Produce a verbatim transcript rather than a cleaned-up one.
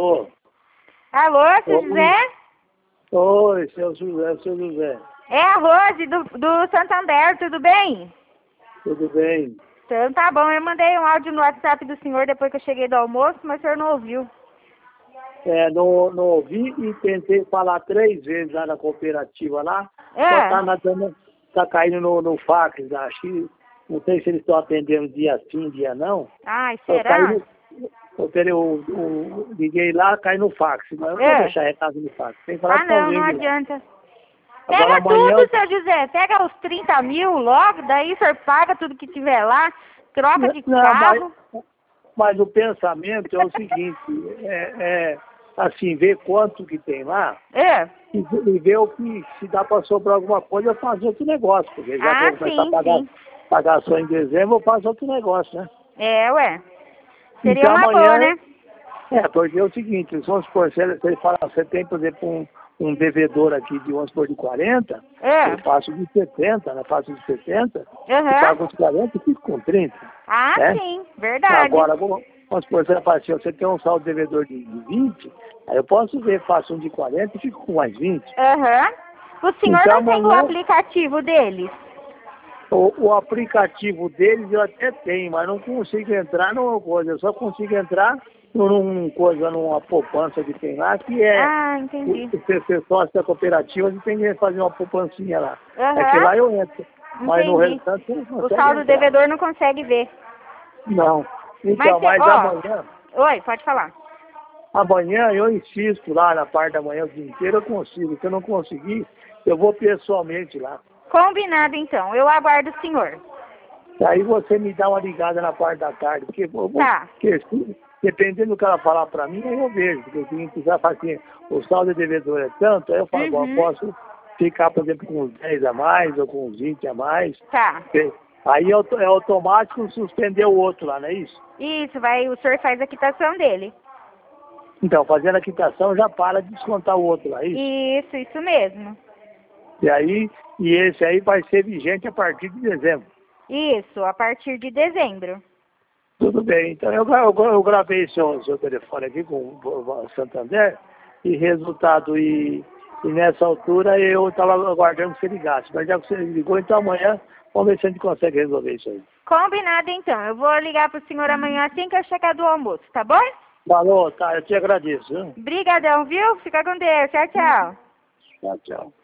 Alô? Alô, seu Oi. José? Oi, seu José, seu José. É a Rose do, do Santander, tudo bem? Tudo bem? Então tá bom, eu mandei um áudio no WhatsApp do senhor depois que eu cheguei do almoço, mas o senhor não ouviu. É, não, não ouvi e tentei falar três vezes lá na cooperativa lá, É. só tá, nadando, tá caindo no, no fax, acho que, não sei se eles estão atendendo dia sim, dia não. Ai, Eu, será? caí no, eu, eu, eu liguei lá, cai no fax, mas eu não vou É. deixar recado no fax, tem que falar Ah com não, alguém não de lá. adianta. Agora Pega amanhã, tudo, seu José, pega os trinta mil logo, daí o senhor paga tudo que tiver lá, troca de não, mas, carro. mas o pensamento é o seguinte, é, é assim, ver quanto que tem lá, É. e, e ver o que, se dá para sobrar alguma coisa, eu faço outro negócio, porque já que eu Ah, vou começar a sim, pagar, sim. pagar só em dezembro, eu faço outro negócio, né? É, ué. Seria Então uma amanhã, boa, né? é, porque é o seguinte, vamos supor, se ele, se ele falar, você tem, por exemplo, um, um devedor aqui de, vamos supor, de quarenta, É. eu faço de setenta, né? Faço de setenta, Aham. eu pago os quarenta e fico com trinta, Ah, né? sim, verdade. Agora, vamos, vamos supor, você fala assim, você tem um saldo devedor de, de vinte, aí eu posso ver, faço um de quarenta e fico com mais vinte. Aham. O senhor Então não tem o amanhã, aplicativo deles? o, o aplicativo deles eu até tenho, mas não consigo entrar numa coisa, eu só consigo entrar num coisa, numa poupança que tem lá, que é Ah, entendi. você ser sócio da cooperativa, você tem que fazer uma poupancinha lá. É que Aham. lá eu entro, mas no Entendi. restante você não O consegue saldo entrar. devedor não consegue ver. Não. Mas, Então, cê, mas ó... amanhã, Oi, pode falar. amanhã eu insisto lá na parte da manhã o dia inteiro, eu consigo. Se eu não conseguir, eu vou pessoalmente lá. Combinado, então. Eu aguardo o senhor. Aí você me dá uma ligada na parte da tarde, porque, eu vou, Tá. porque se- dependendo do que ela falar para mim, aí eu vejo. Porque se precisar falar assim, o saldo devedor é tanto, aí eu falo, bom, eu Uhum. posso ficar, por exemplo, com uns dez a mais ou com uns vinte a mais. Tá. Porque aí é auto- é automático suspender o outro lá, não é isso? Isso, vai, o senhor faz a quitação dele. Então, fazendo a quitação já para de descontar o outro lá, é isso? Isso, isso mesmo. E aí, e esse aí vai ser vigente a partir de dezembro. Isso, a partir de dezembro. Tudo bem. Então eu, gra- eu, gra- eu gravei seu, seu telefone aqui com o Santander e resultado, e, e nessa altura eu estava aguardando que você ligasse. Mas já que você ligou, então amanhã vamos ver se a gente consegue resolver isso aí. Combinado, então. Eu vou ligar pro senhor amanhã assim que eu chegar do almoço, tá bom? Falou, tá, eu te agradeço. Viu? Brigadão, viu? Fica com Deus. Tchau, tchau. Tchau, tchau.